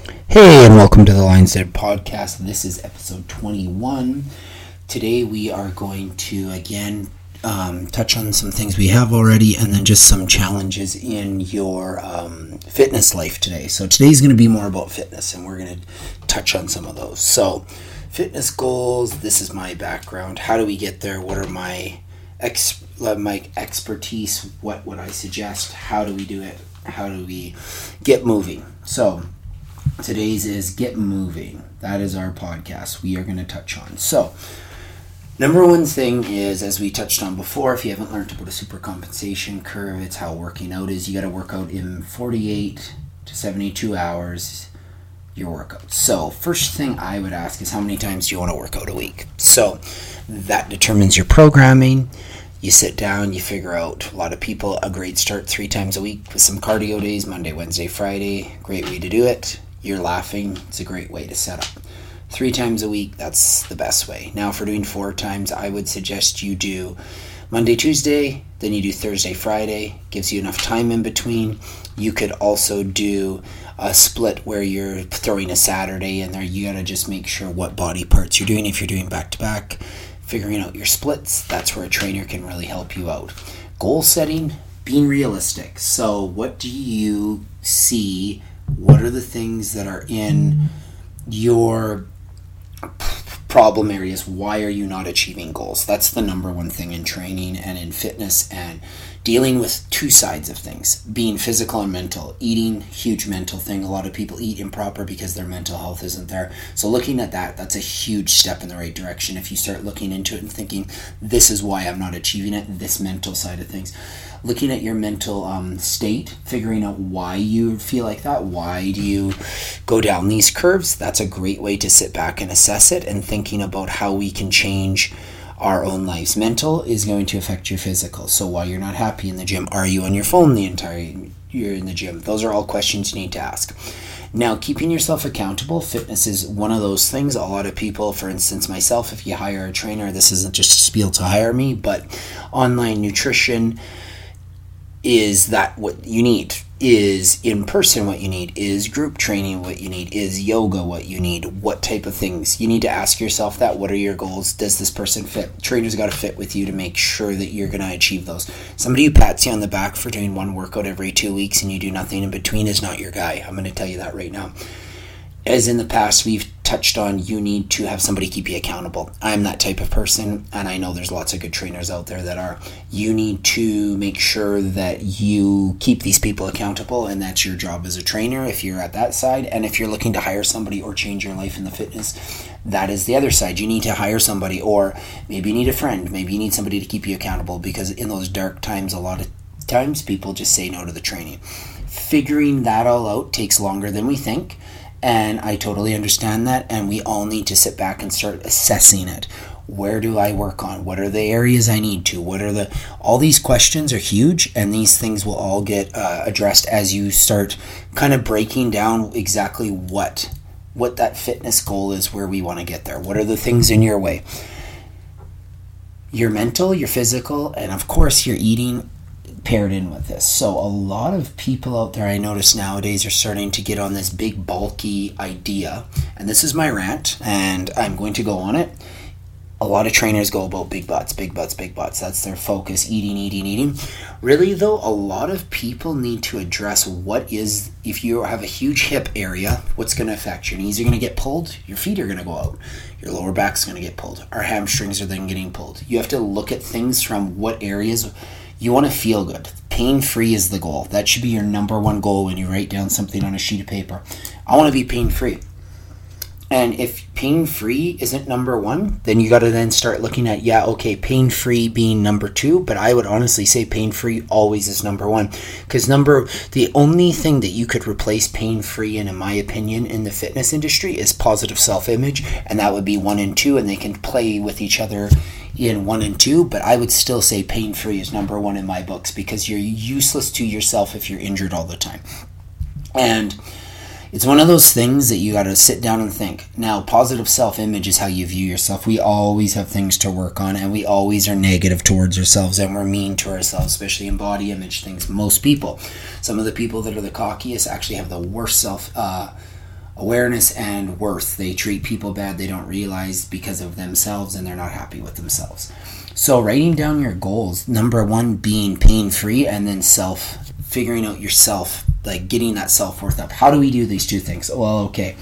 Hey, and welcome to the Lionstead Podcast. This is episode 21. Today we are going to again touch on some things we have already and then just some challenges in your fitness life today. So today's going to be more about fitness and we're going to touch on some of those. So fitness goals, this is my background. How do we get there? What are my expertise? What would I suggest? How do we do it? How do we get moving? So today's is Get Moving. That is our podcast we are going to touch on. So, number one thing is, as we touched on before, if you haven't learned about a super compensation curve, it's how working out is. You got to work out in 48 to 72 hours your workout. So, first thing I would ask is how many times do you want to work out a week? So, that determines your programming. You sit down, you figure out. A lot of people, a great start 3 times a week with some cardio days, Monday, Wednesday, Friday. Great way to do it. You're laughing. It's a great way to set up. 3 times a week, that's the best way. Now, if we're doing 4 times, I would suggest you do Monday, Tuesday, then you do Thursday, Friday. Gives you enough time in between. You could also do a split where you're throwing a Saturday in there. You got to just make sure what body parts you're doing. If you're doing back-to-back, figuring out your splits, that's where a trainer can really help you out. Goal setting, being realistic. So what do you see? What are the things that are in your problem areas? Why are you not achieving goals? That's the number one thing in training and in fitness and dealing with 2 sides of things, being physical and mental. Eating, huge mental thing. A lot of people eat improper because their mental health isn't there. So looking at that, that's a huge step in the right direction. If you start looking into it and thinking, this is why I'm not achieving it, this mental side of things. Looking at your mental state, figuring out why you feel like that, why do you go down these curves, that's a great way to sit back and assess it and thinking about how we can change our own lives. Mental is going to affect your physical. So while you're not happy in the gym, are you on your phone the entire you're in the gym? Those are all questions you need to ask. Now, keeping yourself accountable, fitness is one of those things. A lot of people, for instance, myself, if you hire a trainer, this isn't just a spiel to hire me, but online nutrition is that what you need, is in person what you need, is group training what you need, is yoga what you need, what type of things. You need to ask yourself that. What are your goals? Does this person fit? Trainers got to fit with you to make sure that you're going to achieve those. Somebody who pats you on the back for doing one workout every 2 weeks and you do nothing in between is not your guy. I'm going to tell you that right now. As in the past, we've touched on, you need to have somebody keep you accountable. I'm that type of person, and I know there's lots of good trainers out there that are. You need to make sure that you keep these people accountable, and that's your job as a trainer if you're at that side. And if you're looking to hire somebody or change your life in the fitness, that is the other side. You need to hire somebody, or maybe you need a friend. Maybe you need somebody to keep you accountable, because in those dark times, a lot of times people just say no to the training. Figuring that all out takes longer than we think. And I totally understand that, and we all need to sit back and start assessing it. Where do I work on? What are the areas I need to? All these questions are huge, and these things will all get addressed as you start kind of breaking down exactly what that fitness goal is, where we want to get there. What are the things in your way? Your mental, your physical, and of course your eating paired in with this. So a lot of people out there, I notice nowadays, are starting to get on this big bulky idea, and this is my rant and I'm going to go on it. A lot of trainers go about big butts, big butts, big butts. That's their focus. Eating. Really though, a lot of people need to address what is, if you have a huge hip area, what's going to affect your knees are going to get pulled, your feet are going to go out, your lower back's going to get pulled, our hamstrings are then getting pulled. You have to look at things from what areas. You want to feel good. Pain-free is the goal. That should be your number one goal when you write down something on a sheet of paper. I want to be pain-free. And if pain-free isn't number one, then you got to then start looking at, pain-free being number 2, but I would honestly say pain-free always is number 1. Because the only thing that you could replace pain-free in my opinion, in the fitness industry is positive self-image, and that would be 1 and 2, and they can play with each other in 1 and 2, but I would still say pain-free is number 1 in my books, because you're useless to yourself if you're injured all the time. And it's one of those things that you got to sit down and think. Now, positive self-image is how you view yourself. We always have things to work on, and we always are negative towards ourselves, and we're mean to ourselves, especially in body image things. Most people, some of the people that are the cockiest actually have the worst awareness and worth. They treat people bad they don't realize because of themselves, and they're not happy with themselves. So writing down your goals, number one being pain-free, and then figuring out yourself, like getting that self-worth up. How do we do these two things? Well, okay.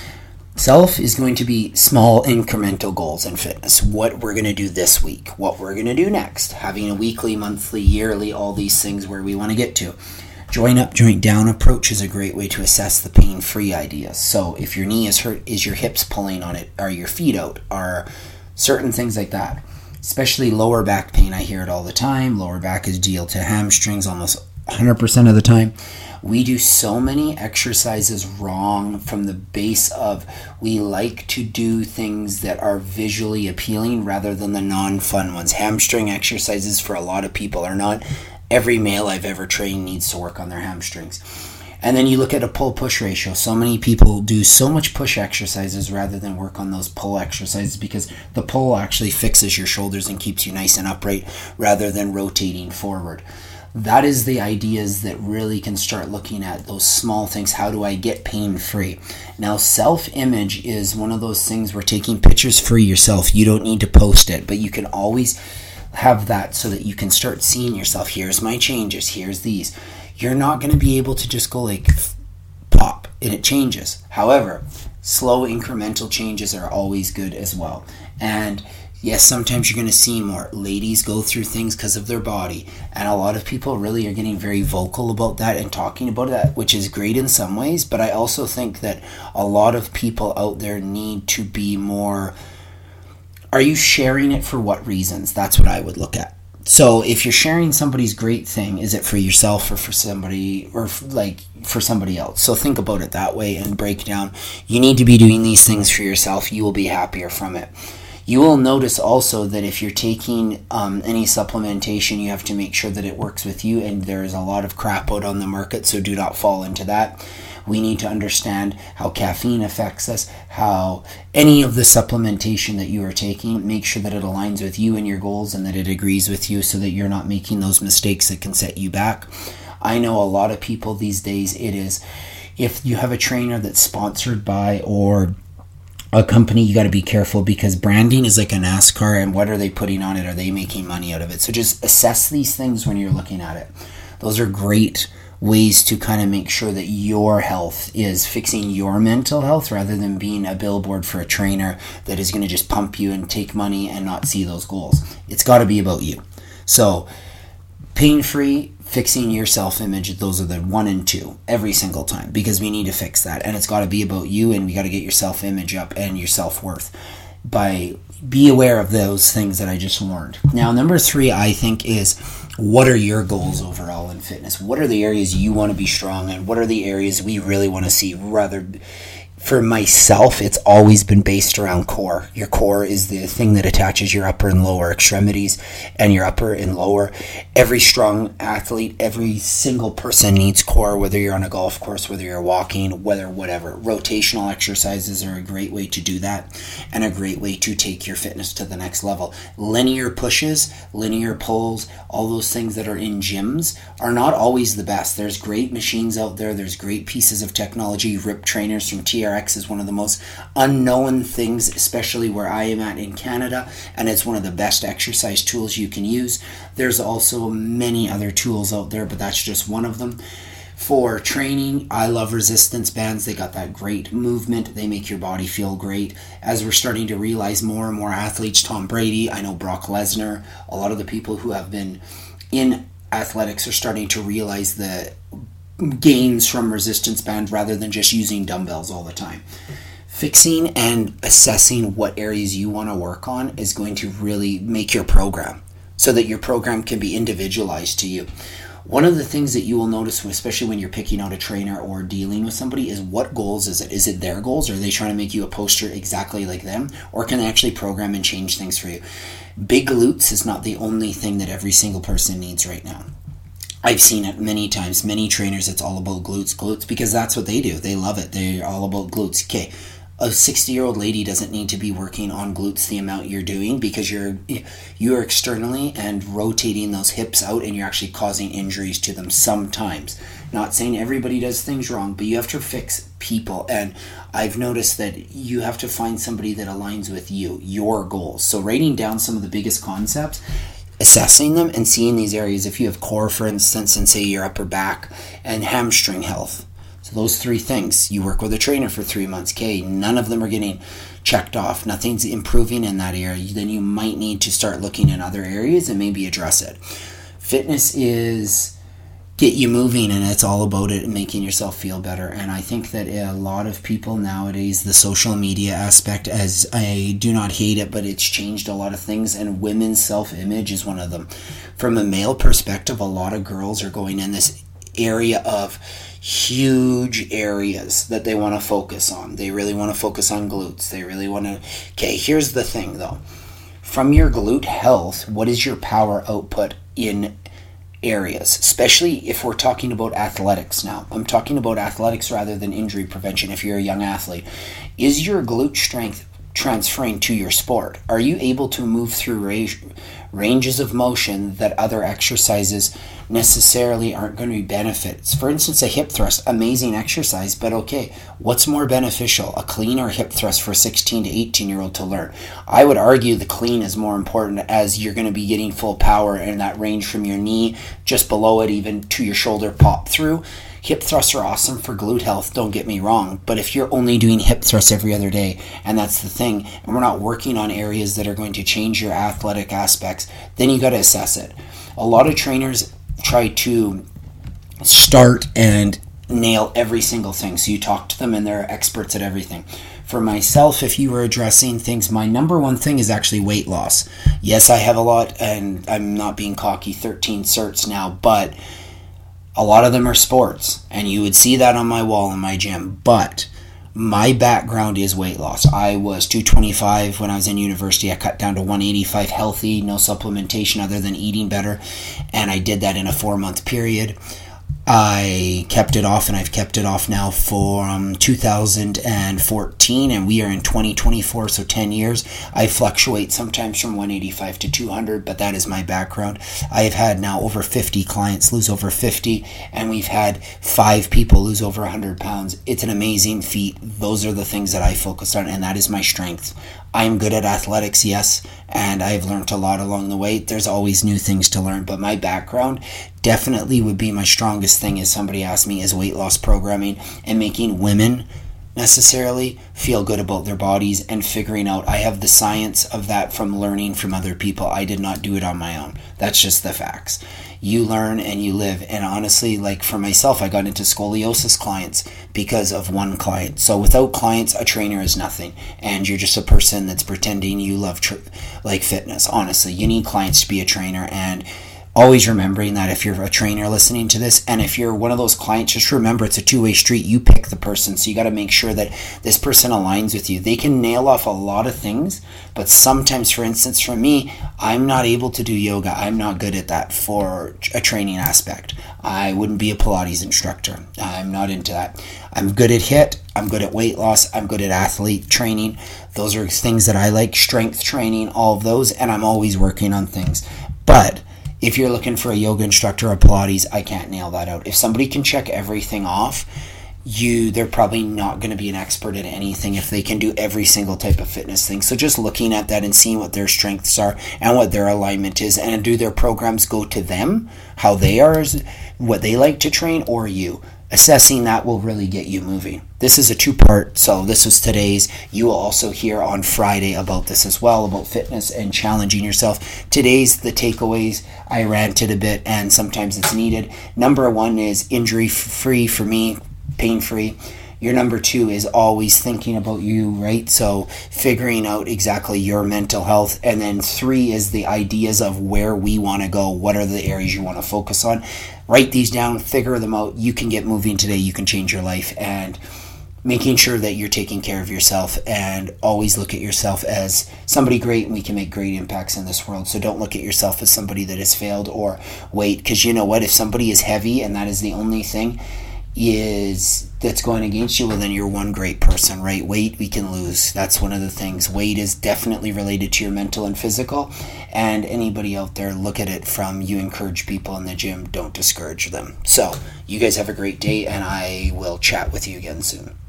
Self is going to be small incremental goals in fitness. What we're going to do this week, what we're going to do next, having a weekly, monthly, yearly, all these things where we want to get to. Joint up, joint down approach is a great way to assess the pain-free ideas. So if your knee is hurt, is your hips pulling on it? Are your feet out? Are certain things like that? Especially lower back pain, I hear it all the time. Lower back is due to hamstrings almost 100% of the time. We do so many exercises wrong from the base of we like to do things that are visually appealing rather than the non-fun ones. Hamstring exercises for a lot of people are not. Every male I've ever trained needs to work on their hamstrings. And then you look at a pull-push ratio. So many people do so much push exercises rather than work on those pull exercises, because the pull actually fixes your shoulders and keeps you nice and upright rather than rotating forward. That is the ideas that really can start looking at those small things. How do I get pain-free? Now, self-image is one of those things where taking pictures for yourself, you don't need to post it, but you can always have that so that you can start seeing yourself. Here's my changes. Here's these. You're not going to be able to just go like pop and it changes. However, slow incremental changes are always good as well. And yes, sometimes you're going to see more. Ladies go through things because of their body. And a lot of people really are getting very vocal about that and talking about that, which is great in some ways. But I also think that a lot of people out there need to be more... Are you sharing it for what reasons? That's what I would look at. So if you're sharing somebody's great thing, is it for yourself or for somebody, or for somebody else? So think about it that way and break down. You need to be doing these things for yourself. You will be happier from it. You will notice also that if you're taking any supplementation, you have to make sure that it works with you, and there is a lot of crap out on the market, so do not fall into that. We need to understand how caffeine affects us, how any of the supplementation that you are taking, make sure that it aligns with you and your goals and that it agrees with you so that you're not making those mistakes that can set you back. I know a lot of people these days, it is, if you have a trainer that's sponsored by or a company, you got to be careful, because branding is like a NASCAR, and what are they putting on it? Are they making money out of it? So just assess these things when you're looking at it. Those are great ways to kind of make sure that your health is fixing your mental health rather than being a billboard for a trainer that is going to just pump you and take money and not see those goals. It's got to be about you. So pain-free, fixing your self-image, those are the 1 and 2 every single time, because we need to fix that, and it's got to be about you, and we got to get your self-image up and your self-worth. Be aware of those things that I just warned. Now, number 3, I think, is what are your goals overall in fitness? What are the areas you want to be strong in? What are the areas we really want to see? For myself, it's always been based around core. Your core is the thing that attaches your upper and lower extremities and your upper and lower. Every strong athlete, every single person needs core, whether you're on a golf course, whether you're walking, whatever. Rotational exercises are a great way to do that and a great way to take your fitness to the next level. Linear pushes, linear pulls, all those things that are in gyms are not always the best. There's great machines out there. There's great pieces of technology. RIP trainers from TRX is one of the most unknown things, especially where I am at in Canada, and it's one of the best exercise tools you can use. There's also many other tools out there, but that's just one of them. For training, I love resistance bands. They got that great movement. They make your body feel great. As we're starting to realize more and more athletes, Tom Brady, I know Brock Lesnar, a lot of the people who have been in athletics are starting to realize the gains from resistance bands rather than just using dumbbells all the time. Fixing and assessing what areas you want to work on is going to really make your program so that your program can be individualized to you. One of the things that you will notice, especially when you're picking out a trainer or dealing with somebody, is what goals is it? Is it their goals? Or are they trying to make you a poster exactly like them? Or can they actually program and change things for you? Big glutes is not the only thing that every single person needs right now. I've seen it many times. Many trainers, it's all about glutes, because that's what they do. They love it. They're all about glutes. Okay, a 60-year-old lady doesn't need to be working on glutes the amount you're doing, because you're externally and rotating those hips out, and you're actually causing injuries to them sometimes. Not saying everybody does things wrong, but you have to fix people, and I've noticed that you have to find somebody that aligns with you, your goals. So writing down some of the biggest concepts, assessing them, and seeing these areas. If you have core, for instance, and say your upper back and hamstring health, so those 3 things, you work with a trainer for 3 months, okay, none of them are getting checked off, nothing's improving in that area, then you might need to start looking in other areas and maybe address it. Fitness is get you moving, and it's all about it and making yourself feel better. And I think that a lot of people nowadays, the social media aspect, as I do not hate it, but it's changed a lot of things, and women's self-image is one of them. From a male perspective, a lot of girls are going in this area of huge areas that they want to focus on. They really want to focus on glutes. They really want to... Okay, here's the thing though. From your glute health, what is your power output in areas? Especially if we're talking about athletics now. I'm talking about athletics rather than injury prevention if you're a young athlete. Is your glute strength transferring to your sport? Are you able to move through ranges of motion that other exercises necessarily aren't going to be benefits? For instance, a hip thrust, amazing exercise, but okay, what's more beneficial, a clean or hip thrust for a 16 to 18-year-old to learn? I would argue the clean is more important, as you're going to be getting full power in that range from your knee, just below it, even to your shoulder pop through. Hip thrusts are awesome for glute health, don't get me wrong, but if you're only doing hip thrusts every other day, and that's the thing, and we're not working on areas that are going to change your athletic aspects, then you got to assess it. A lot of trainers try to start and nail every single thing, so you talk to them and they're experts at everything. For myself, if you were addressing things, my number one thing is actually weight loss. Yes, I have a lot, and I'm not being cocky, 13 certs now, but a lot of them are sports, and you would see that on my wall in my gym. But my background is weight loss. I was 225 when I was in university. I cut down to 185 healthy, no supplementation other than eating better, and I did that in a 4-month period. I kept it off, and I've kept it off now for 2014, and we are in 2024, so 10 years. I fluctuate sometimes from 185 to 200, but that is my background. I have had now over 50 clients lose over 50, and we've had 5 people lose over 100 pounds. It's an amazing feat. Those are the things that I focus on, and that is my strength. I'm good at athletics, yes, and I've learned a lot along the way. There's always new things to learn, but my background definitely would be my strongest thing, as somebody asked me, is weight loss programming and making women necessarily feel good about their bodies and figuring out. I have the science of that from learning from other people. I did not do it on my own. That's just the facts. You learn and you live. And honestly, like for myself, I got into scoliosis clients because of one client. So without clients, a trainer is nothing. And you're just a person that's pretending you love like fitness. Honestly, you need clients to be a trainer, and always remembering that if you're a trainer listening to this, and if you're one of those clients, just remember it's a two-way street. You pick the person, so you got to make sure that this person aligns with you. They can nail off a lot of things, but sometimes, for instance, for me, I'm not able to do yoga. I'm not good at that for a training aspect. I wouldn't be a Pilates instructor. I'm not into that. I'm good at HIIT. I'm good at weight loss. I'm good at athlete training. Those are things that I like, strength training, all of those, and I'm always working on things. But if you're looking for a yoga instructor or Pilates, I can't nail that out. If somebody can check everything off, they're probably not going to be an expert at anything if they can do every single type of fitness thing. So just looking at that and seeing what their strengths are and what their alignment is, and do their programs go to them, how they are, what they like to train, or you. Assessing that will really get you moving. This is a 2-part, so this was today's. You will also hear on Friday about this as well, about fitness and challenging yourself. Today's the takeaways. I ranted a bit, and sometimes it's needed. Number 1 is injury-free for me, pain-free. Your number 2 is always thinking about you, right? So figuring out exactly your mental health. And then 3 is the ideas of where we want to go. What are the areas you want to focus on? Write these down, figure them out. You can get moving today. You can change your life. And making sure that you're taking care of yourself, and always look at yourself as somebody great, and we can make great impacts in this world. So don't look at yourself as somebody that has failed or weight, because you know what? If somebody is heavy and that is the only thing that's going against you, well, then you're one great person, right? Weight we can lose. That's one of the things. Weight is definitely related to your mental and physical. And anybody out there, look at it from, you encourage people in the gym, don't discourage them. So you guys have a great day, and I will chat with you again soon.